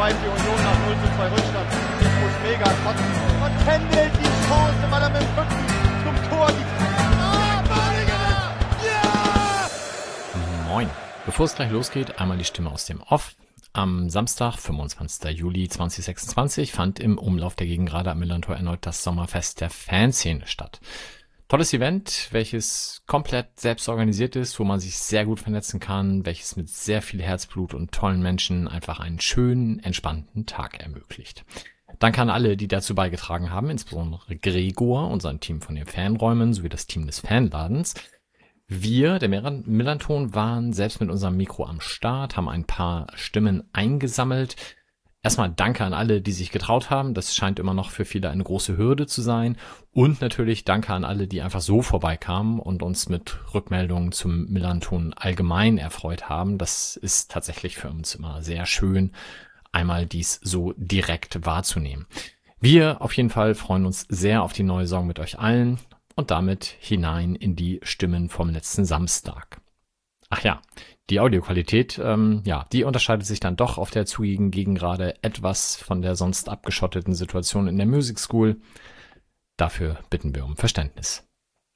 schmeißt die Union nach 0:2 Rückstand. Ich muss mega kotzen. Und Kendall die Chance, weil er mit dem Rücken zum Tor liegt. Moin. Bevor es gleich losgeht, einmal die Stimme aus dem Off. Am Samstag, 25. Juli 2026, fand im Umlauf der Gegengrade am Millerntor erneut das Sommerfest der Fanszene statt. Tolles Event, welches komplett selbst organisiert ist, wo man sich sehr gut vernetzen kann, welches mit sehr viel Herzblut und tollen Menschen einfach einen schönen, entspannten Tag ermöglicht. Danke an alle, die dazu beigetragen haben, insbesondere Gregor und sein Team von den Fanräumen sowie das Team des Fanladens. Wir, der Millernton, waren selbst mit unserem Mikro am Start, haben ein paar Stimmen eingesammelt. Erstmal danke an alle, die sich getraut haben. Das scheint immer noch für viele eine große Hürde zu sein. Und natürlich danke an alle, die einfach so vorbeikamen und uns mit Rückmeldungen zum Millernton allgemein erfreut haben. Das ist tatsächlich für uns immer sehr schön, einmal dies so direkt wahrzunehmen. Wir auf jeden Fall freuen uns sehr auf die neue Saison mit euch allen. Und damit hinein in die Stimmen vom letzten Samstag. Ach ja, die Audioqualität, die unterscheidet sich dann doch auf der zugigen Gegengrade etwas von der sonst abgeschotteten Situation in der Music School. Dafür bitten wir um Verständnis.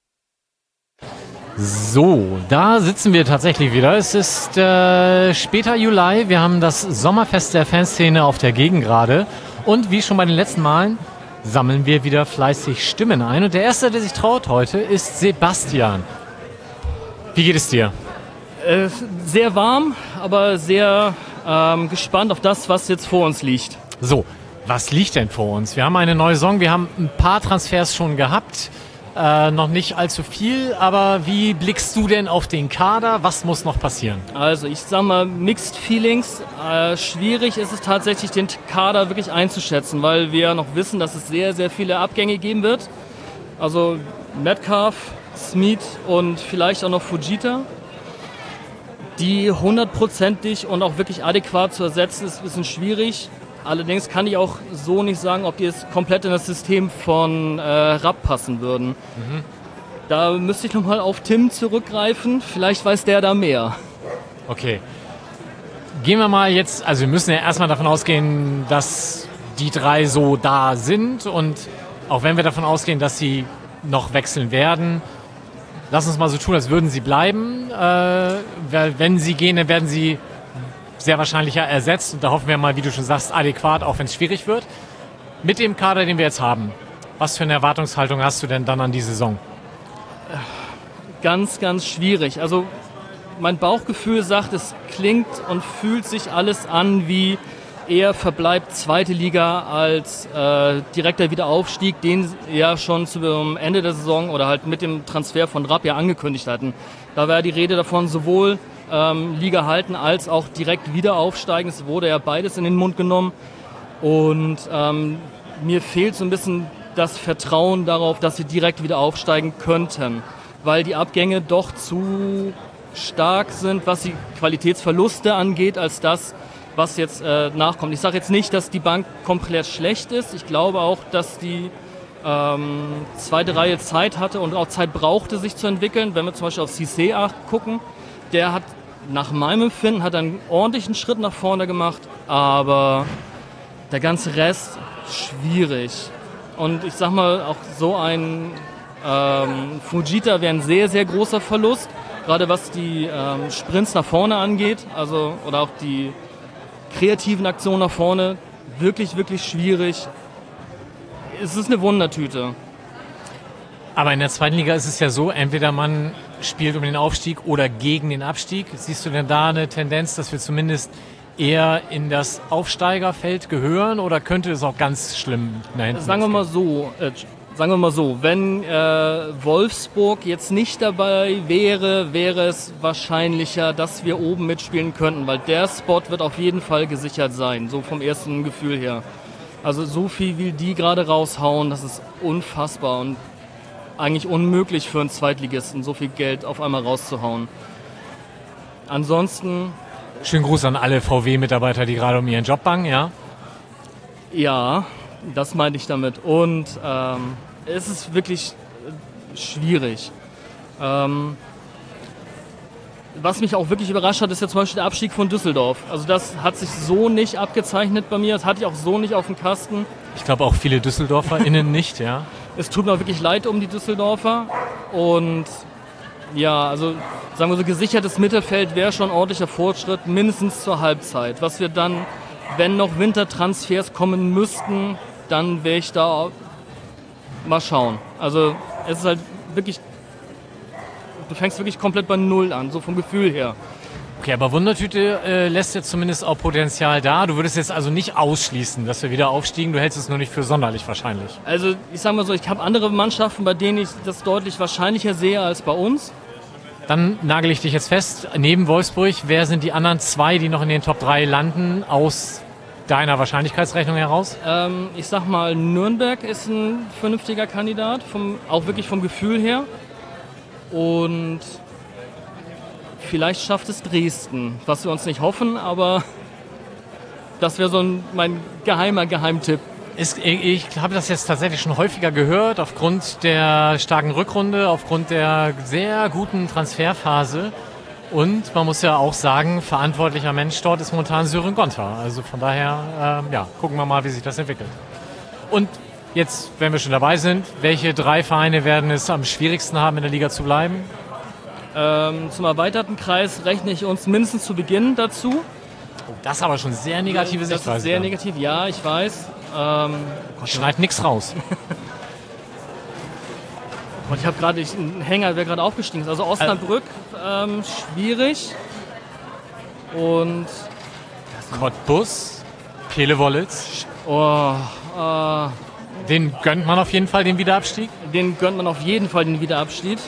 So, da sitzen wir tatsächlich wieder. Es ist später Juli. Wir haben das Sommerfest der Fanszene auf der Gegengrade. Und wie schon bei den letzten Malen sammeln wir wieder fleißig Stimmen ein. Und der Erste, der sich traut heute, ist Sebastian. Wie geht es dir? Sehr warm, aber sehr gespannt auf das, was jetzt vor uns liegt. So, was liegt denn vor uns? Wir haben eine neue Saison, wir haben ein paar Transfers schon gehabt. Noch nicht allzu viel, aber wie blickst du denn auf den Kader? Was muss noch passieren? Also ich sag mal, Mixed Feelings. Schwierig ist es tatsächlich, den Kader wirklich einzuschätzen, weil wir noch wissen, dass es sehr, sehr viele Abgänge geben wird. Also Metcalf, Smeed und vielleicht auch noch Fujita. Die 100%ig und auch wirklich adäquat zu ersetzen, ist ein bisschen schwierig. Allerdings kann ich auch so nicht sagen, ob die jetzt komplett in das System von Rapp passen würden. Mhm. Da müsste ich nochmal auf Tim zurückgreifen. Vielleicht weiß der da mehr. Okay. Gehen wir mal jetzt, also wir müssen ja erstmal davon ausgehen, dass die drei so da sind. Und auch wenn wir davon ausgehen, dass sie noch wechseln werden, lass uns mal so tun, als würden sie bleiben. Weil wenn sie gehen, dann werden sie sehr wahrscheinlich ersetzt. Und da hoffen wir mal, wie du schon sagst, adäquat, auch wenn es schwierig wird. Mit dem Kader, den wir jetzt haben, was für eine Erwartungshaltung hast du denn dann an die Saison? Ganz, ganz schwierig. Also mein Bauchgefühl sagt, es klingt und fühlt sich alles an wie eher verbleibt zweite Liga als direkter Wiederaufstieg, den ja schon zum Ende der Saison oder halt mit dem Transfer von Rapp ja angekündigt hatten. Da war die Rede davon, sowohl Liga halten als auch direkt wieder aufsteigen. Es wurde ja beides in den Mund genommen. Und mir fehlt so ein bisschen das Vertrauen darauf, dass wir direkt wieder aufsteigen könnten, weil die Abgänge doch zu stark sind, was die Qualitätsverluste angeht, als das, was jetzt nachkommt. Ich sage jetzt nicht, dass die Bank komplett schlecht ist. Ich glaube auch, dass die zweite Reihe Zeit hatte und auch Zeit brauchte, sich zu entwickeln. Wenn wir zum Beispiel auf Cissé gucken, der hat nach meinem Empfinden einen ordentlichen Schritt nach vorne gemacht, aber der ganze Rest schwierig. Und ich sag mal, auch so ein Fujita wäre ein sehr, sehr großer Verlust, gerade was die Sprints nach vorne angeht, also oder auch die kreativen Aktionen nach vorne, wirklich, wirklich schwierig. Es ist eine Wundertüte. Aber in der zweiten Liga ist es ja so, entweder man spielt um den Aufstieg oder gegen den Abstieg. Siehst du denn da eine Tendenz, dass wir zumindest eher in das Aufsteigerfeld gehören oder könnte es auch ganz schlimm nach hinten Sagen wir mal so, wenn Wolfsburg jetzt nicht dabei wäre, wäre es wahrscheinlicher, dass wir oben mitspielen könnten, weil der Spot wird auf jeden Fall gesichert sein, so vom ersten Gefühl her. Also so viel wie die gerade raushauen, das ist unfassbar und eigentlich unmöglich für einen Zweitligisten, so viel Geld auf einmal rauszuhauen. Ansonsten... Schönen Gruß an alle VW-Mitarbeiter, die gerade um ihren Job bangen, ja? Ja, das meinte ich damit. Und es ist wirklich schwierig. was mich auch wirklich überrascht hat, ist ja zum Beispiel der Abstieg von Düsseldorf. Also das hat sich so nicht abgezeichnet bei mir, das hatte ich auch so nicht auf dem Kasten. Ich glaube auch viele DüsseldorferInnen nicht, ja. Es tut mir auch wirklich leid um die Düsseldorfer und ja, also sagen wir so, gesichertes Mittelfeld wäre schon ein ordentlicher Fortschritt, mindestens zur Halbzeit. Was wir dann, wenn noch Wintertransfers kommen müssten, dann wäre ich da mal schauen. Also es ist halt wirklich, du fängst wirklich komplett bei Null an, so vom Gefühl her. Okay, aber Wundertüte lässt jetzt zumindest auch Potenzial da. Du würdest jetzt also nicht ausschließen, dass wir wieder aufstiegen. Du hältst es nur nicht für sonderlich wahrscheinlich. Also ich sag mal so, ich habe andere Mannschaften, bei denen ich das deutlich wahrscheinlicher sehe als bei uns. Dann nagel ich dich jetzt fest. Neben Wolfsburg, wer sind die anderen 2, die noch in den Top 3 landen, aus deiner Wahrscheinlichkeitsrechnung heraus? Ich sag mal, Nürnberg ist ein vernünftiger Kandidat, auch wirklich vom Gefühl her. Und vielleicht schafft es Dresden, was wir uns nicht hoffen, aber das wäre so mein Geheimtipp. Ich habe das jetzt tatsächlich schon häufiger gehört, aufgrund der starken Rückrunde, aufgrund der sehr guten Transferphase. Und man muss ja auch sagen, verantwortlicher Mensch dort ist momentan Sören Gonta. Also von daher, gucken wir mal, wie sich das entwickelt. Und jetzt, wenn wir schon dabei sind, welche 3 Vereine werden es am schwierigsten haben, in der Liga zu bleiben? Zum erweiterten Kreis rechne ich uns mindestens zu Beginn dazu. Oh, das ist aber schon sehr negative Sichtweise. Das ist sehr negativ, ja, ich weiß. Schneid nichts raus. Und ich habe gerade einen Hänger, wer gerade aufgestiegen ist. Also Osnabrück, schwierig. Und Cottbus, Pele-Wollitz. Den gönnt man auf jeden Fall den Wiederabstieg? Den gönnt man auf jeden Fall den Wiederabstieg.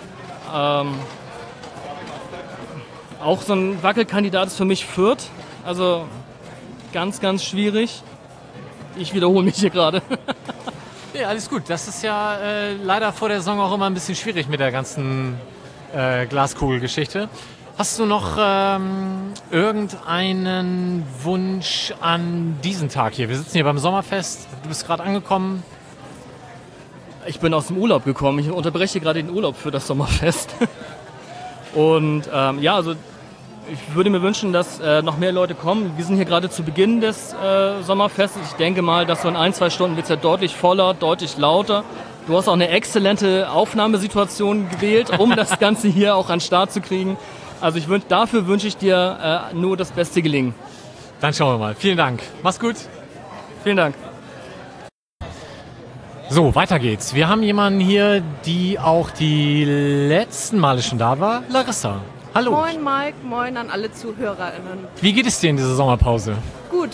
Auch so ein Wackelkandidat ist für mich Fürth. Also ganz, ganz schwierig. Ich wiederhole mich hier gerade. Ja, alles gut. Das ist ja leider vor der Saison auch immer ein bisschen schwierig mit der ganzen Glaskugelgeschichte. Hast du noch irgendeinen Wunsch an diesen Tag hier? Wir sitzen hier beim Sommerfest. Du bist gerade angekommen. Ich bin aus dem Urlaub gekommen. Ich unterbreche gerade den Urlaub für das Sommerfest. Und also ich würde mir wünschen, dass noch mehr Leute kommen. Wir sind hier gerade zu Beginn des Sommerfestes. Ich denke mal, dass so in 1-2 Stunden wird es ja deutlich voller, deutlich lauter. Du hast auch eine exzellente Aufnahmesituation gewählt, um das Ganze hier auch an den Start zu kriegen. Also dafür wünsche ich dir nur das beste Gelingen. Dann schauen wir mal. Vielen Dank. Mach's gut. Vielen Dank. So, weiter geht's. Wir haben jemanden hier, die auch die letzten Male schon da war. Larissa. Hallo. Moin Mike, moin an alle ZuhörerInnen. Wie geht es dir in dieser Sommerpause? Gut.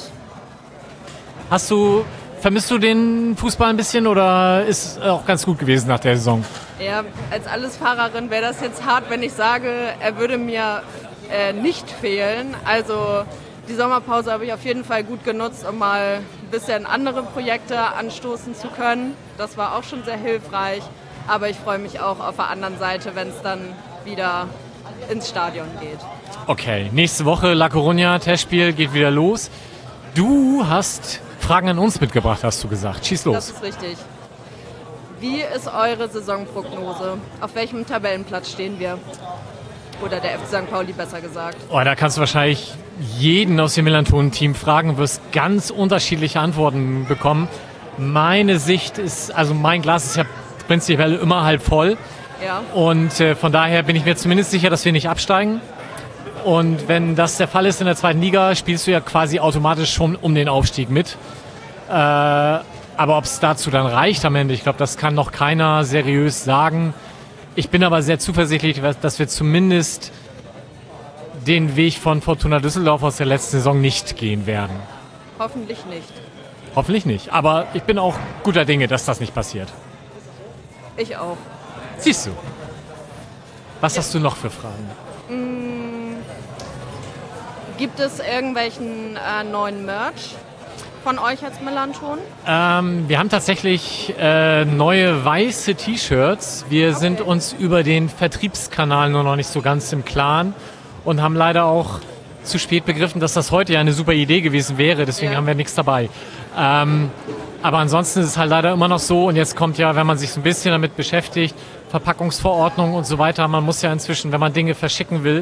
Vermisst du den Fußball ein bisschen oder ist es auch ganz gut gewesen nach der Saison? Ja, als Allesfahrerin wäre das jetzt hart, wenn ich sage, er würde mir nicht fehlen. Also die Sommerpause habe ich auf jeden Fall gut genutzt, um mal ein bisschen andere Projekte anstoßen zu können. Das war auch schon sehr hilfreich. Aber ich freue mich auch auf der anderen Seite, wenn es dann wieder ins Stadion geht. Okay, nächste Woche La Coruña, Testspiel, geht wieder los. Du hast Fragen an uns mitgebracht, hast du gesagt. Schieß los. Das ist richtig. Wie ist eure Saisonprognose? Auf welchem Tabellenplatz stehen wir? Oder der FC St. Pauli, besser gesagt. Oh, da kannst du wahrscheinlich jeden aus dem Millanton-Team fragen und wirst ganz unterschiedliche Antworten bekommen. Meine Sicht ist, also mein Glas ist ja prinzipiell immer halb voll. Ja. Und von daher bin ich mir zumindest sicher, dass wir nicht absteigen. Und wenn das der Fall ist in der 2. Liga, spielst du ja quasi automatisch schon um den Aufstieg mit. Aber ob es dazu dann reicht am Ende, ich glaube, das kann noch keiner seriös sagen. Ich bin aber sehr zuversichtlich, dass wir zumindest den Weg von Fortuna Düsseldorf aus der letzten Saison nicht gehen werden. Hoffentlich nicht. Hoffentlich nicht. Aber ich bin auch guter Dinge, dass das nicht passiert. Ich auch. Siehst du. Was hast du noch für Fragen? Gibt es irgendwelchen neuen Merch von euch als Millanton? Wir haben tatsächlich neue weiße T-Shirts. Wir sind uns über den Vertriebskanal nur noch nicht so ganz im Klaren und haben leider auch zu spät begriffen, dass das heute ja eine super Idee gewesen wäre. Deswegen haben wir nichts dabei. Aber ansonsten ist es halt leider immer noch so. Und jetzt kommt ja, wenn man sich so ein bisschen damit beschäftigt, Verpackungsverordnung und so weiter. Man muss ja inzwischen, wenn man Dinge verschicken will,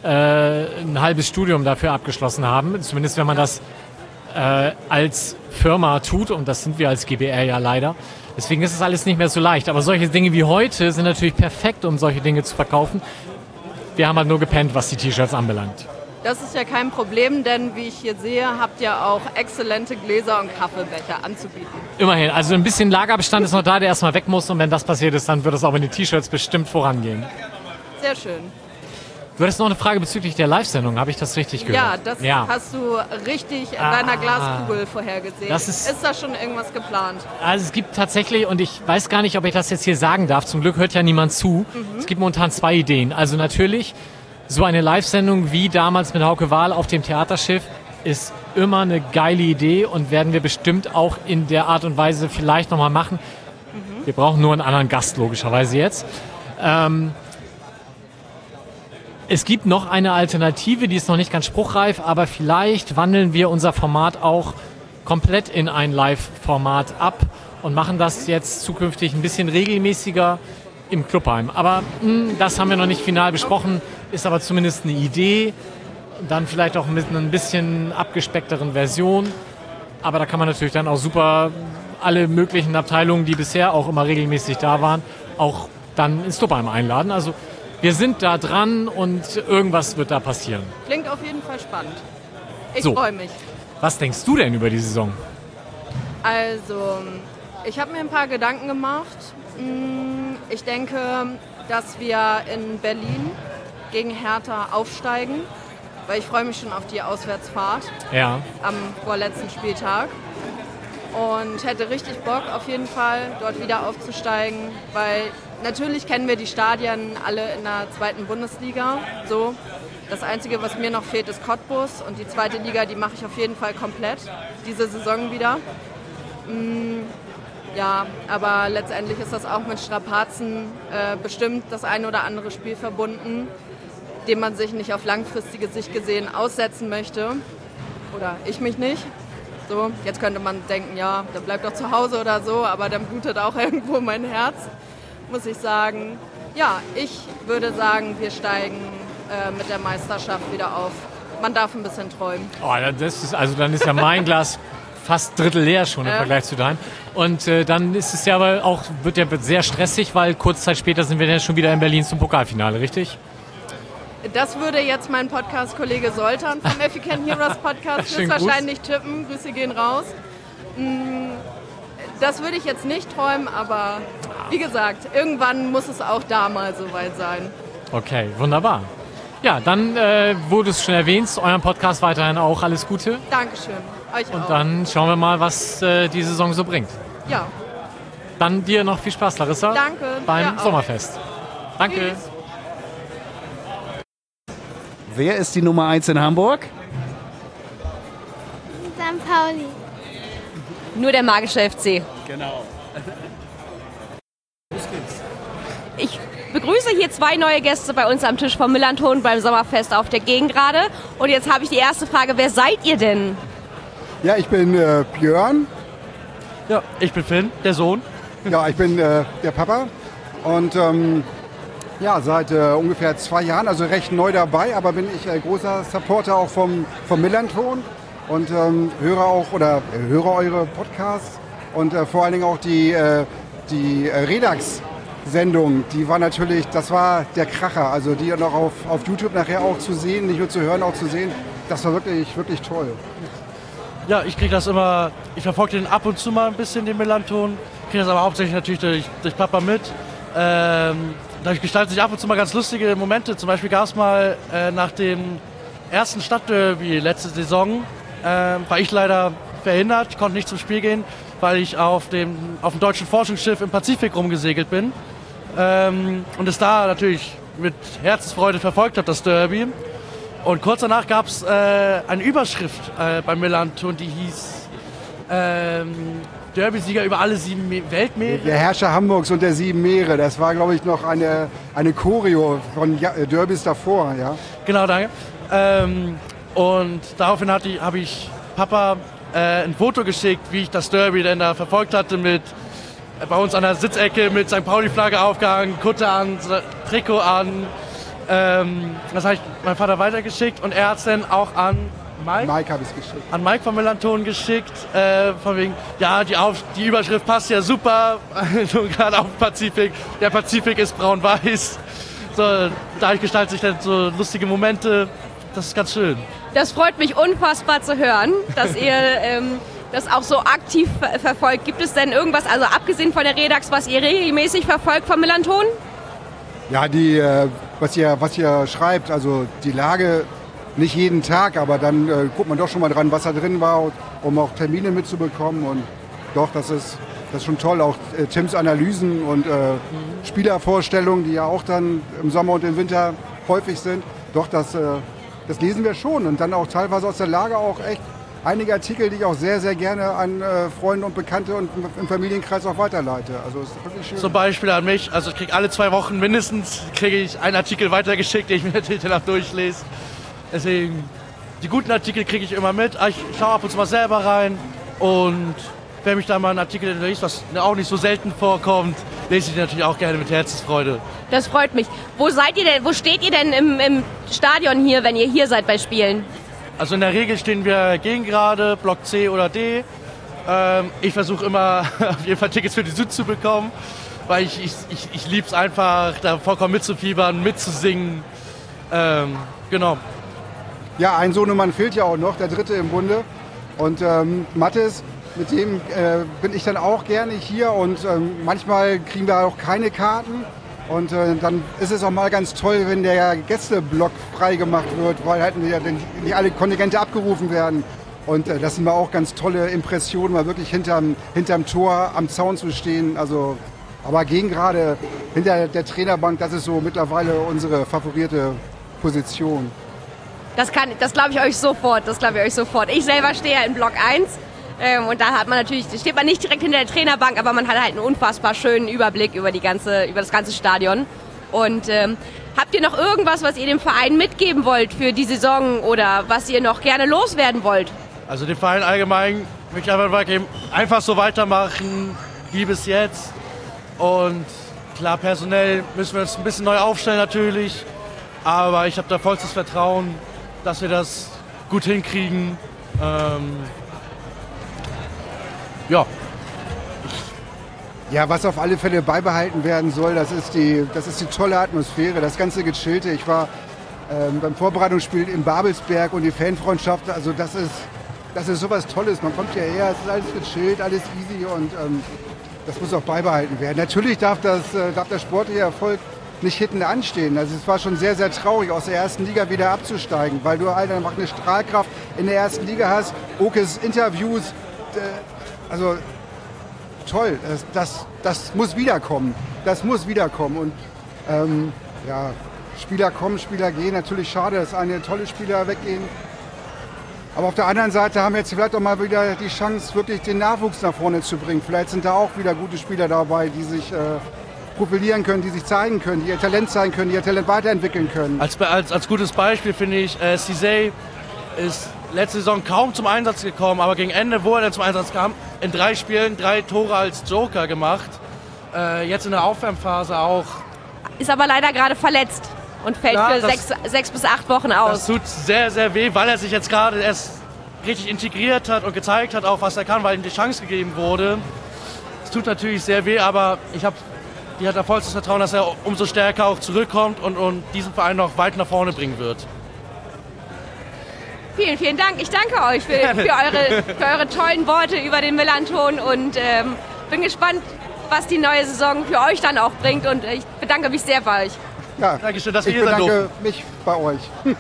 ein halbes Studium dafür abgeschlossen haben. Zumindest wenn man das als Firma tut. Und das sind wir als GBR ja leider. Deswegen ist es alles nicht mehr so leicht. Aber solche Dinge wie heute sind natürlich perfekt, um solche Dinge zu verkaufen. Wir haben halt nur gepennt, was die T-Shirts anbelangt. Das ist ja kein Problem, denn wie ich hier sehe, habt ihr auch exzellente Gläser und Kaffeebecher anzubieten. Immerhin. Also ein bisschen Lagerbestand ist noch da, der erstmal weg muss. Und wenn das passiert ist, dann wird es auch in den T-Shirts bestimmt vorangehen. Sehr schön. Du hattest noch eine Frage bezüglich der Live-Sendung. Habe ich das richtig gehört? Ja, das hast du richtig in deiner Glaskugel vorhergesehen. Ist da schon irgendwas geplant? Also es gibt tatsächlich, und ich weiß gar nicht, ob ich das jetzt hier sagen darf, zum Glück hört ja niemand zu. Es gibt momentan 2 Ideen. Also natürlich, so eine Live-Sendung wie damals mit Hauke Wahl auf dem Theaterschiff ist immer eine geile Idee und werden wir bestimmt auch in der Art und Weise vielleicht nochmal machen. Wir brauchen nur einen anderen Gast, logischerweise jetzt. Es gibt noch eine Alternative, die ist noch nicht ganz spruchreif, aber vielleicht wandeln wir unser Format auch komplett in ein Live-Format ab und machen das jetzt zukünftig ein bisschen regelmäßiger im Clubheim. Aber das haben wir noch nicht final besprochen, ist aber zumindest eine Idee. Dann vielleicht auch mit einer ein bisschen abgespeckteren Version. Aber da kann man natürlich dann auch super alle möglichen Abteilungen, die bisher auch immer regelmäßig da waren, auch dann ins Clubheim einladen. Also wir sind da dran und irgendwas wird da passieren. Klingt auf jeden Fall spannend. Ich So. freue mich. Was denkst du denn über die Saison? Also, ich habe mir ein paar Gedanken gemacht. Ich denke, dass wir in Berlin gegen Hertha aufsteigen, weil ich freue mich schon auf die Auswärtsfahrt Ja. am vorletzten Spieltag. Und hätte richtig Bock auf jeden Fall, dort wieder aufzusteigen, weil natürlich kennen wir die Stadien alle in der 2. Bundesliga. So. Das Einzige, was mir noch fehlt, ist Cottbus und die 2. Liga, die mache ich auf jeden Fall komplett, diese Saison wieder. Ja, aber letztendlich ist das auch mit Strapazen bestimmt das ein oder andere Spiel verbunden, dem man sich nicht auf langfristige Sicht gesehen aussetzen möchte. Oder ich mich nicht. So, jetzt könnte man denken, ja, der bleibt doch zu Hause oder so, aber dann blutet auch irgendwo mein Herz, muss ich sagen. Ja, ich würde sagen, wir steigen mit der Meisterschaft wieder auf. Man darf ein bisschen träumen. Oh, das ist, also dann ist ja mein Glas fast drittel leer schon im Vergleich zu deinem. Und dann ist es ja aber auch, wird sehr stressig, weil kurze Zeit später sind wir dann schon wieder in Berlin zum Pokalfinale, richtig? Das würde jetzt mein Podcast-Kollege Soltan vom African Heroes Podcast höchstwahrscheinlich tippen. Grüße gehen raus. Das würde ich jetzt nicht träumen, aber wie gesagt, irgendwann muss es auch da mal soweit sein. Okay, wunderbar. Ja, dann wurde es schon erwähnt, eurem Podcast weiterhin auch alles Gute. Dankeschön, euch Und auch. dann schauen wir mal, was die Saison so bringt. Ja, Dann dir noch viel Spaß, Larissa. Danke, Beim dir auch. Sommerfest. Danke. Tschüss. Wer ist die Nummer 1 in Hamburg? St. Pauli. Nur der magische FC. Genau. Ich begrüße hier 2 neue Gäste bei uns am Tisch vom Millanton beim Sommerfest auf der Gegengrade. Und jetzt habe ich die erste Frage, wer seid ihr denn? Ja, ich bin Björn. Ja, ich bin Finn, der Sohn. Ja, ich bin der Papa. Und ja, seit ungefähr 2 Jahren, also recht neu dabei, aber bin ich großer Supporter auch vom Millanton und höre eure Podcasts und vor allen Dingen auch die Redax-Sendung, die war natürlich, das war der Kracher, also die noch auf YouTube nachher auch zu sehen, nicht nur zu hören, auch zu sehen, das war wirklich, wirklich toll. Ja, ich kriege das immer, ich verfolge den ab und zu mal ein bisschen, den Millanton, kriege das aber hauptsächlich natürlich durch Papa mit. Dadurch gestalten sich ab und zu mal ganz lustige Momente. Zum Beispiel gab es mal nach dem ersten Stadtderby letzte Saison, war ich leider verhindert, konnte nicht zum Spiel gehen, weil ich auf dem deutschen Forschungsschiff im Pazifik rumgesegelt bin. Und es da natürlich mit Herzensfreude verfolgt habe, das Derby. Und kurz danach gab es eine Überschrift beim Millanton, die hieß Derby-Sieger über alle 7 Weltmeere. Der Herrscher Hamburgs und der 7 Meere, das war, glaube ich, noch eine Choreo von Derbys davor. Ja? Genau, danke. Und daraufhin habe ich Papa ein Foto geschickt, wie ich das Derby denn da verfolgt hatte, mit bei uns an der Sitzecke mit St. Pauli-Flagge aufgehangen, Kutte an, Trikot an, Das habe ich meinem Vater weitergeschickt und er hat es dann auch an Mike habe ich geschickt. An Mike von Melanton geschickt, von wegen, ja, die Überschrift passt ja super, gerade auf Pazifik, der Pazifik ist braun-weiß. So, dadurch gestalten sich dann so lustige Momente, das ist ganz schön. Das freut mich unfassbar zu hören, dass ihr das auch so aktiv verfolgt. Gibt es denn irgendwas, also abgesehen von der Redax, was ihr regelmäßig verfolgt von Melanton? Ja, was ihr schreibt, also die Lage nicht jeden Tag, aber dann guckt man doch schon mal dran, was da drin war, um auch Termine mitzubekommen. Und doch, das ist schon toll. Auch Tims Analysen und Spielervorstellungen, die ja auch dann im Sommer und im Winter häufig sind. Doch, das lesen wir schon. Und dann auch teilweise aus der Lage auch echt einige Artikel, die ich auch sehr, sehr gerne an Freunde und Bekannte und im Familienkreis auch weiterleite. Also ist wirklich schön. Zum Beispiel an mich, also ich kriege alle 2 Wochen mindestens einen Artikel weitergeschickt, den ich mir natürlich danach durchlese. Deswegen, die guten Artikel kriege ich immer mit. Ich schaue ab und zu mal selber rein und wenn mich da mal ein Artikel liest, was auch nicht so selten vorkommt, lese ich natürlich auch gerne mit Herzensfreude. Das freut mich. Wo seid ihr denn? Wo steht ihr denn im Stadion hier, wenn ihr hier seid bei Spielen? Also in der Regel stehen wir gegengerade, Block C oder D. Ich versuche immer auf jeden Fall Tickets für die Süd zu bekommen, weil ich liebe es einfach, da vollkommen mitzufiebern, mitzusingen. Genau. Ja, ein Sohnemann fehlt ja auch noch, der dritte im Bunde. Und Mathis, mit dem bin ich dann auch gerne hier und manchmal kriegen wir auch keine Karten. Und dann ist es auch mal ganz toll, wenn der Gästeblock freigemacht wird, weil halt nicht alle Kontingente abgerufen werden. Und das sind mal auch ganz tolle Impressionen, mal wirklich hinterm Tor am Zaun zu stehen. Also, aber gegengerade hinter der Trainerbank, das ist so mittlerweile unsere favorierte Position. Das glaube ich euch sofort. Ich selber stehe ja in Block 1 und da steht man nicht direkt hinter der Trainerbank, aber man hat halt einen unfassbar schönen Überblick über das ganze Stadion. Und habt ihr noch irgendwas, was ihr dem Verein mitgeben wollt für die Saison oder was ihr noch gerne loswerden wollt? Also dem Verein allgemein möchte ich einfach so weitermachen wie bis jetzt. Und klar, personell müssen wir uns ein bisschen neu aufstellen natürlich, aber ich habe da vollstes Vertrauen, dass wir das gut hinkriegen. Ja, was auf alle Fälle beibehalten werden soll, das ist die tolle Atmosphäre, das ganze Gechillte. Ich war beim Vorbereitungsspiel in Babelsberg und die Fanfreundschaft, also das ist sowas Tolles. Man kommt hierher, es ist alles gechillt, alles easy und das muss auch beibehalten werden. Natürlich darf der sportliche Erfolg nicht hinten anstehen. Also es war schon sehr, sehr traurig, aus der ersten Liga wieder abzusteigen, weil du halt einfach eine Strahlkraft in der ersten Liga hast. Okes Interviews, also toll, das muss wiederkommen. Das muss wiederkommen. Und Spieler kommen, Spieler gehen. Natürlich schade, dass einige tolle Spieler weggehen. Aber auf der anderen Seite haben wir jetzt vielleicht auch mal wieder die Chance, wirklich den Nachwuchs nach vorne zu bringen. Vielleicht sind da auch wieder gute Spieler dabei, die sich profilieren können, die sich zeigen können, die ihr Talent zeigen können, die ihr Talent weiterentwickeln können. Als gutes Beispiel finde ich, Cizé ist letzte Saison kaum zum Einsatz gekommen, aber gegen Ende, wo er dann zum Einsatz kam, in 3 Spielen 3 Tore als Joker gemacht. Jetzt in der Aufwärmphase auch. Ist aber leider gerade verletzt und fällt für 6 bis 8 Wochen aus. Das tut sehr, sehr weh, weil er sich jetzt gerade erst richtig integriert hat und gezeigt hat, auch was er kann, weil ihm die Chance gegeben wurde. Es tut natürlich sehr weh, aber die hat da vollstes Vertrauen, dass er umso stärker auch zurückkommt und diesen Verein noch weit nach vorne bringen wird. Vielen, vielen Dank. Ich danke euch für eure tollen Worte über den Melanton und bin gespannt, was die neue Saison für euch dann auch bringt und ich bedanke mich sehr bei euch. Ja, Dankeschön, dass wir hier sein durften. Ich bedanke mich bei euch.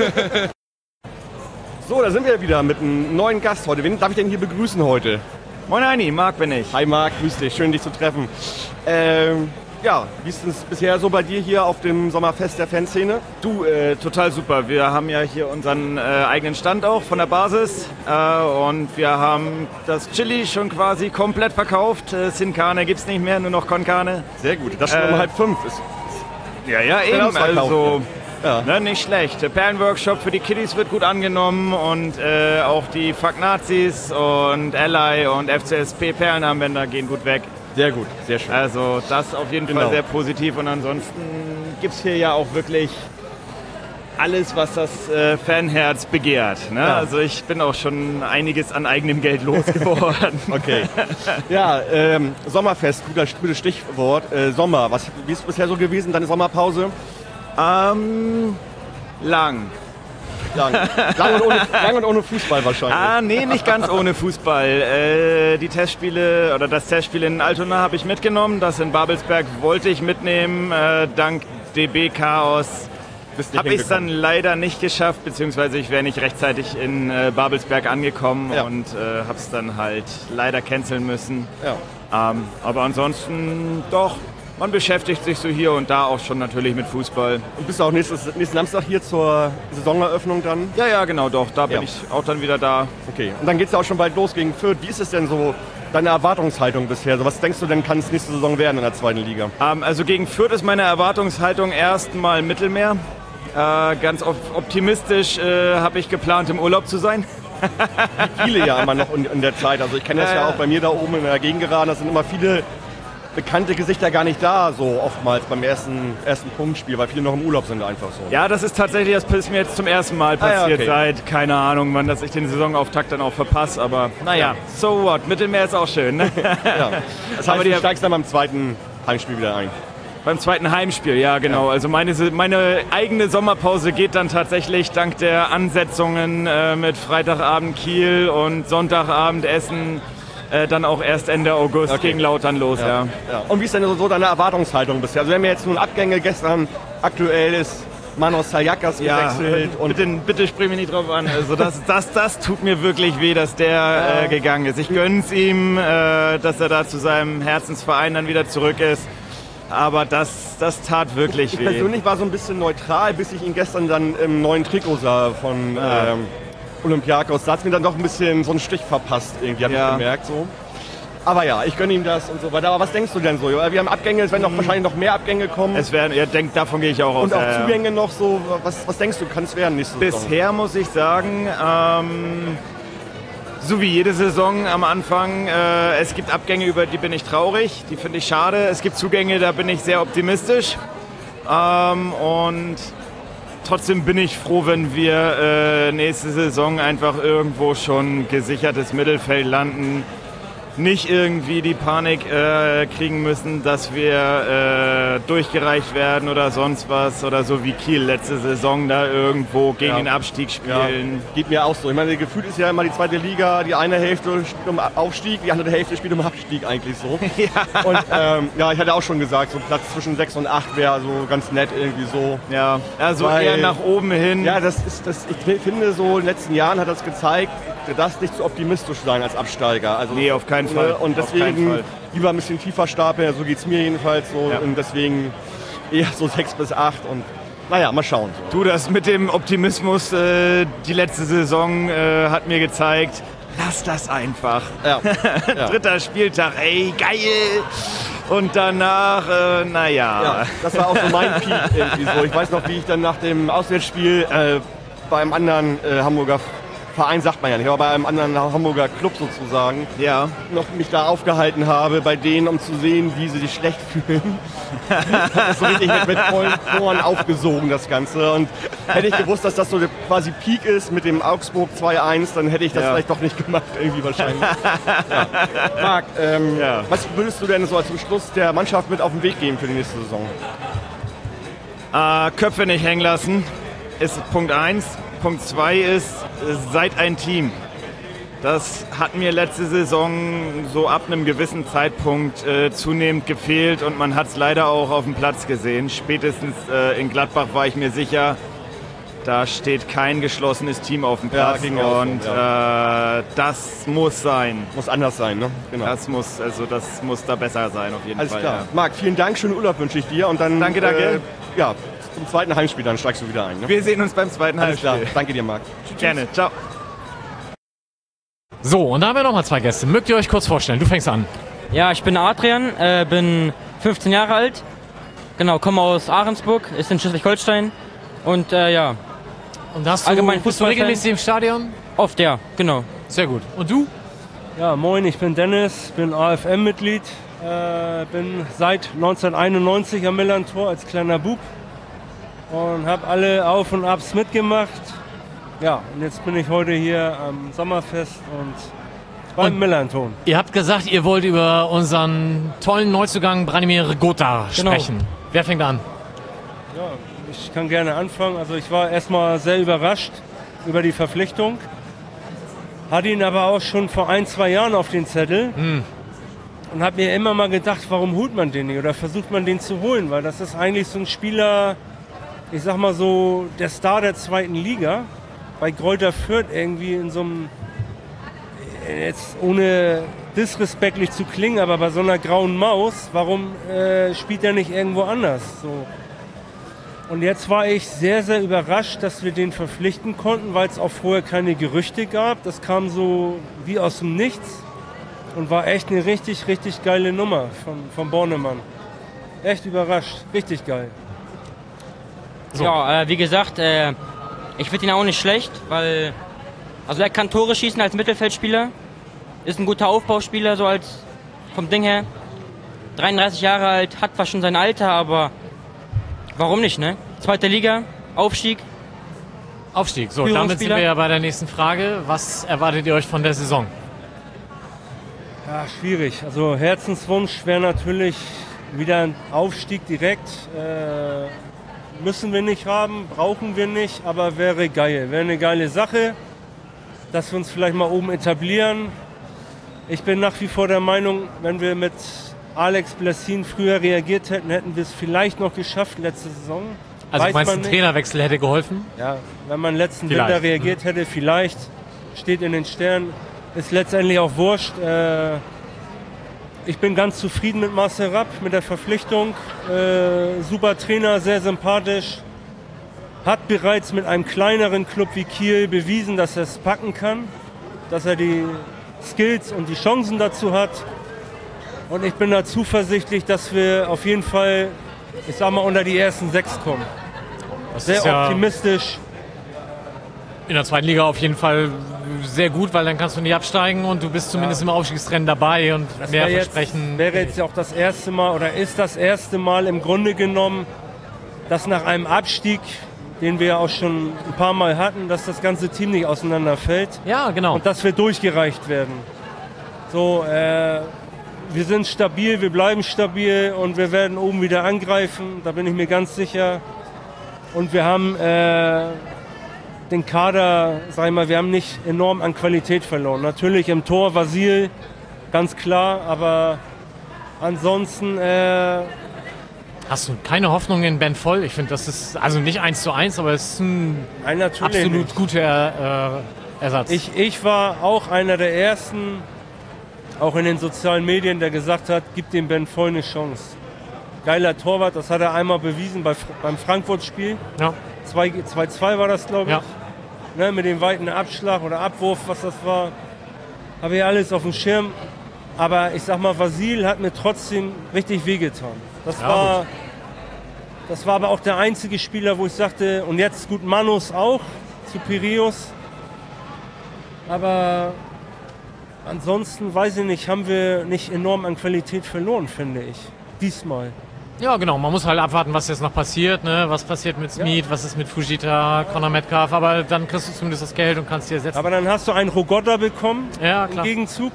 So, da sind wir wieder mit einem neuen Gast heute. Wen darf ich denn hier begrüßen heute? Moin Heini, Marc bin ich. Hi Marc, grüß dich, schön dich zu treffen. Wie ist es bisher so bei dir hier auf dem Sommerfest der Fanszene? Du, total super. Wir haben ja hier unseren eigenen Stand auch von der Basis und wir haben das Chili schon quasi komplett verkauft. Sin Carne gibt's nicht mehr, nur noch Con Carne. Sehr gut, das schon um 4:30 ist. Ja, eben, also ne, nicht schlecht. Der Perlenworkshop für die Kiddies wird gut angenommen und auch die Fuck Nazis und Ally und FCSP Perlenarmbänder gehen gut weg. Sehr gut, sehr schön. Also das auf jeden Fall sehr positiv und ansonsten gibt es hier ja auch wirklich alles, was das Fanherz begehrt. Ne? Ja. Also ich bin auch schon einiges an eigenem Geld losgeworden. Okay. Ja, Sommerfest, gutes Stichwort. Sommer, wie ist es bisher so gewesen, deine Sommerpause? Lang. Lang und ohne Fußball wahrscheinlich. Nee, nicht ganz ohne Fußball. Die Testspiele oder das Testspiel in Altona habe ich mitgenommen. Das in Babelsberg wollte ich mitnehmen. Dank DB-Chaos habe ich es dann leider nicht geschafft, beziehungsweise ich wäre nicht rechtzeitig in Babelsberg angekommen und habe es dann halt leider canceln müssen. Ja. Aber ansonsten doch. Man beschäftigt sich so hier und da auch schon natürlich mit Fußball. Und bist du auch nächsten Samstag hier zur Saisoneröffnung dann? Ja, genau, doch. Da bin ich auch dann wieder da. Okay, und dann geht es ja auch schon bald los gegen Fürth. Wie ist es denn so, deine Erwartungshaltung bisher? Also was denkst du denn, kann es nächste Saison werden in der zweiten Liga? Also gegen Fürth ist meine Erwartungshaltung erstmal Mittelmeer. Ganz optimistisch habe ich geplant, im Urlaub zu sein. Wie viele ja immer noch in der Zeit. Also ich kenne das ja auch bei mir da oben in der Gegend geraten. Das sind immer viele bekannte Gesichter gar nicht da, so oftmals beim ersten Punktspiel, weil viele noch im Urlaub sind einfach so. Ja, das ist tatsächlich, das ist mir jetzt zum ersten Mal passiert, seit, keine Ahnung, wann dass ich den Saisonauftakt dann auch verpasse, aber naja, so what, Mittelmeer ist auch schön. Ne? Ja. Das heißt, du steigst dann beim zweiten Heimspiel wieder ein. Beim zweiten Heimspiel, ja genau. Ja. Also meine eigene Sommerpause geht dann tatsächlich dank der Ansetzungen mit Freitagabend Kiel und Sonntagabend Essen dann auch erst Ende August gegen Lautern los. Ja. Und wie ist denn so deine Erwartungshaltung bisher? Also wir haben ja jetzt nun Abgänge, gestern aktuell ist Manos Sayakas gewechselt. Und bitte sprich mich nicht drauf an. Also das tut mir wirklich weh, dass der gegangen ist. Ich gönn's ihm, dass er da zu seinem Herzensverein dann wieder zurück ist. Aber das tat wirklich weh. Ich persönlich war so ein bisschen neutral, bis ich ihn gestern dann im neuen Trikot sah von Olympiakos. Da hat es mir dann doch ein bisschen so einen Stich verpasst, irgendwie, habe ich gemerkt. So. Aber ja, ich gönne ihm das und so weiter. Aber was denkst du denn so? Wir haben Abgänge, es werden wahrscheinlich noch mehr Abgänge kommen. Davon gehe ich auch aus. Und auch Zugänge noch so. Was denkst du, kann es werden nächste Saison? Bisher muss ich sagen, so wie jede Saison am Anfang, es gibt Abgänge, über die bin ich traurig, die finde ich schade. Es gibt Zugänge, da bin ich sehr optimistisch. Und trotzdem bin ich froh, wenn wir nächste Saison einfach irgendwo schon gesichertes Mittelfeld landen. Nicht irgendwie die Panik kriegen müssen, dass wir durchgereicht werden oder sonst was. Oder so wie Kiel letzte Saison da irgendwo gegen den Abstieg spielen. Ja, geht mir auch so. Ich meine, gefühlt ist ja immer die zweite Liga, die eine Hälfte spielt um Aufstieg, die andere Hälfte spielt um Abstieg eigentlich so. Ja. Und ich hatte auch schon gesagt, so Platz zwischen 6 und 8 wäre so ganz nett irgendwie so. Ja, also eher nach oben hin. Ja, ich finde so in den letzten Jahren hat das gezeigt, du darfst nicht zu optimistisch sein als Absteiger. Also, nee, auf keinen Fall. Und deswegen lieber ein bisschen tiefer stapeln, so geht es mir jedenfalls so. Ja. Und deswegen eher so 6 bis 8 und naja, mal schauen. Du, das mit dem Optimismus, die letzte Saison hat mir gezeigt, lass das einfach. Ja. 3. Spieltag, ey, geil! Und danach, Ja, das war auch so mein Peak irgendwie so. Ich weiß noch, wie ich dann nach dem Auswärtsspiel beim anderen Hamburger Verein sagt man ja nicht, aber bei einem anderen Hamburger Club sozusagen, noch mich da aufgehalten habe bei denen, um zu sehen, wie sie sich schlecht fühlen. Das so richtig mit vollen Ohren aufgesogen, das Ganze. Und hätte ich gewusst, dass das so quasi Peak ist mit dem Augsburg 2-1, dann hätte ich das vielleicht doch nicht gemacht, irgendwie wahrscheinlich. Marc, was würdest du denn so zum Schluss der Mannschaft mit auf den Weg geben für die nächste Saison? Köpfe nicht hängen lassen, ist Punkt 1. Punkt 2 ist, seid ein Team. Das hat mir letzte Saison so ab einem gewissen Zeitpunkt zunehmend gefehlt und man hat es leider auch auf dem Platz gesehen. Spätestens in Gladbach war ich mir sicher, da steht kein geschlossenes Team auf dem Platz und das muss sein. Muss anders sein, ne? Genau. Das muss da besser sein auf jeden Fall. Alles klar. Ja. Marc, vielen Dank, schönen Urlaub wünsche ich dir und dann Danke. Zum zweiten Heimspiel, dann steigst du wieder ein. Ne? Wir sehen uns beim zweiten Heimspiel. Alles klar. Danke dir, Marc. Gerne. Ciao. So, und da haben wir nochmal 2 Gäste. Mögt ihr euch kurz vorstellen? Du fängst an. Ja, ich bin Adrian, bin 15 Jahre alt. Genau, komme aus Ahrensburg, ist in Schleswig-Holstein. Und Und bist du regelmäßig im Stadion? Oft, ja, genau. Sehr gut. Und du? Ja, moin, ich bin Dennis, bin AFM-Mitglied. Bin seit 1991 am Millantor als kleiner Bub. und habe alle Auf- und Abs mitgemacht. Ja, und jetzt bin ich heute hier am Sommerfest und beim Millanton. Ihr habt gesagt, ihr wollt über unseren tollen Neuzugang Branimir Gota sprechen. Genau. Wer fängt an? Ja, ich kann gerne anfangen. Also ich war erstmal sehr überrascht über die Verpflichtung. Hatte ihn aber auch schon vor 1-2 Jahren auf den Zettel. Und habe mir immer mal gedacht, warum holt man den nicht oder versucht man den zu holen? Weil das ist eigentlich so ein Spieler, ich sag mal so, der Star der 2. Liga. Bei Greuther Fürth irgendwie in so einem, jetzt ohne disrespektlich zu klingen, aber bei so einer grauen Maus, warum spielt er nicht irgendwo anders? So. Und jetzt war ich sehr, sehr überrascht, dass wir den verpflichten konnten, weil es auch vorher keine Gerüchte gab. Das kam so wie aus dem Nichts und war echt eine richtig, richtig geile Nummer von Bornemann. Echt überrascht, richtig geil. So. Ja, wie gesagt, ich finde ihn auch nicht schlecht, weil also er kann Tore schießen als Mittelfeldspieler, ist ein guter Aufbauspieler, so als vom Ding her. 33 Jahre alt, hat zwar schon sein Alter, aber warum nicht, ne? 2. Liga, Aufstieg. So, damit sind wir ja bei der nächsten Frage. Was erwartet ihr euch von der Saison? Ja, schwierig. Also Herzenswunsch wäre natürlich wieder ein Aufstieg direkt. Müssen wir nicht haben, brauchen wir nicht, aber wäre geil. Wäre eine geile Sache, dass wir uns vielleicht mal oben etablieren. Ich bin nach wie vor der Meinung, wenn wir mit Alex Blessin früher reagiert hätten, hätten wir es vielleicht noch geschafft letzte Saison. Also meinst du, ein Trainerwechsel hätte geholfen? Ja, wenn man letzten Winter reagiert hätte, vielleicht. Steht in den Sternen. Ist letztendlich auch wurscht. Ich bin ganz zufrieden mit Marcel Rapp, mit der Verpflichtung. Super Trainer, sehr sympathisch. Hat bereits mit einem kleineren Club wie Kiel bewiesen, dass er es packen kann. Dass er die Skills und die Chancen dazu hat. Und ich bin da zuversichtlich, dass wir auf jeden Fall, ich sag mal, unter die ersten 6 kommen. Das sehr ist ja optimistisch. In der 2. Liga auf jeden Fall sehr gut, weil dann kannst du nicht absteigen und du bist zumindest im Aufstiegsrennen dabei und Das mehr wäre versprechen. Wäre jetzt ja auch das erste Mal oder ist das erste Mal im Grunde genommen, dass nach einem Abstieg, den wir ja auch schon ein paar Mal hatten, dass das ganze Team nicht auseinanderfällt. Ja, genau. Und dass wir durchgereicht werden. So, wir sind stabil, wir bleiben stabil und wir werden oben wieder angreifen, da bin ich mir ganz sicher. Und wir haben den Kader, sag ich mal, wir haben nicht enorm an Qualität verloren. Natürlich im Tor Vasil, ganz klar, aber ansonsten... Hast du keine Hoffnung in Ben Voll? Ich finde, das ist also nicht 1:1, aber es ist ein absolut guter Ersatz. Ich war auch einer der Ersten, auch in den sozialen Medien, der gesagt hat, gib dem Ben Voll eine Chance. Geiler Torwart, das hat er einmal bewiesen beim Frankfurt-Spiel. Ja. 2-2 war das, glaube ich. Ja. Ne, mit dem weiten Abschlag oder Abwurf, was das war. Habe ich alles auf dem Schirm. Aber ich sag mal, Vasil hat mir trotzdem richtig wehgetan. Das war aber auch der einzige Spieler, wo ich sagte, und jetzt gut, Manus auch zu Piraeus. Aber ansonsten, weiß ich nicht, haben wir nicht enorm an Qualität verloren, finde ich. Diesmal. Ja, genau. Man muss halt abwarten, was jetzt noch passiert. Ne? Was passiert mit Smith, was ist mit Fujita, Conor Metcalf. Aber dann kriegst du zumindest das Geld und kannst dir setzen. Aber dann hast du einen Rogotta bekommen im Gegenzug.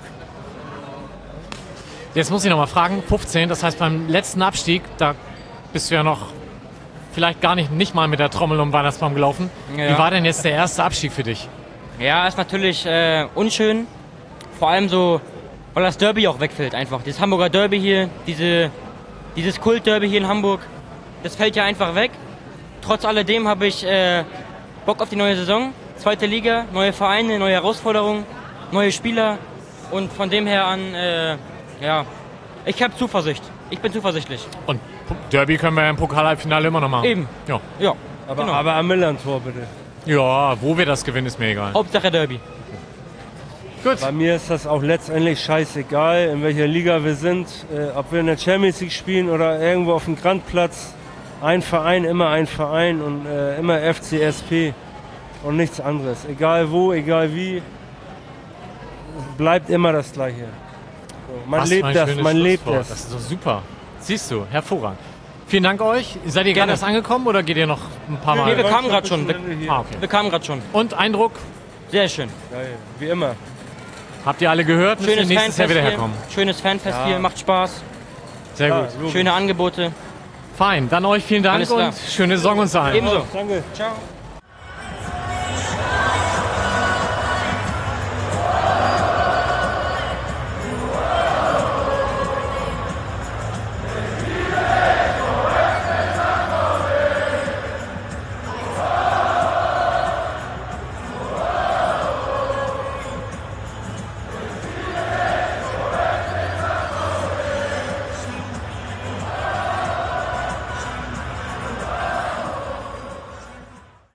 Jetzt muss ich noch mal fragen, 15, das heißt beim letzten Abstieg, da bist du ja noch vielleicht gar nicht mal mit der Trommel um den Weihnachtsbaum gelaufen. Ja. Wie war denn jetzt der erste Abstieg für dich? Ja, ist natürlich unschön. Vor allem so, weil das Derby auch wegfällt einfach. Das Hamburger Derby hier, dieses Kult-Derby hier in Hamburg, das fällt ja einfach weg. Trotz alledem habe ich Bock auf die neue Saison. 2. Liga, neue Vereine, neue Herausforderungen, neue Spieler. Und von dem her an, ja, ich habe Zuversicht. Ich bin zuversichtlich. Und Derby können wir ja im Pokal-Halbfinale immer noch machen. Eben. Ja. Aber am Millantor bitte. Ja, wo wir das gewinnen, ist mir egal. Hauptsache Derby. Gut. Bei mir ist das auch letztendlich scheißegal, in welcher Liga wir sind. Ob wir in der Champions League spielen oder irgendwo auf dem Grandplatz. Ein Verein, immer ein Verein und immer FCSP und nichts anderes. Egal wo, egal wie, bleibt immer das Gleiche. So, man lebt das. Das ist doch super. Siehst du, hervorragend. Vielen Dank euch. Seid ihr gerade erst angekommen oder geht ihr noch ein paar Mal? Nee, wir kamen gerade schon. Okay. Wir kamen gerade schon. Und Eindruck? Sehr schön. Geil, wie immer. Habt ihr alle gehört? Müsst ihr Schönes nächstes Jahr Fanfest wieder hier. herkommen. Schönes Fanfest hier, macht Spaß. Sehr gut. Schöne Angebote. Fein, dann euch vielen Dank Alles klar. und schöne Saison uns allen. Ebenso. Danke. Ciao.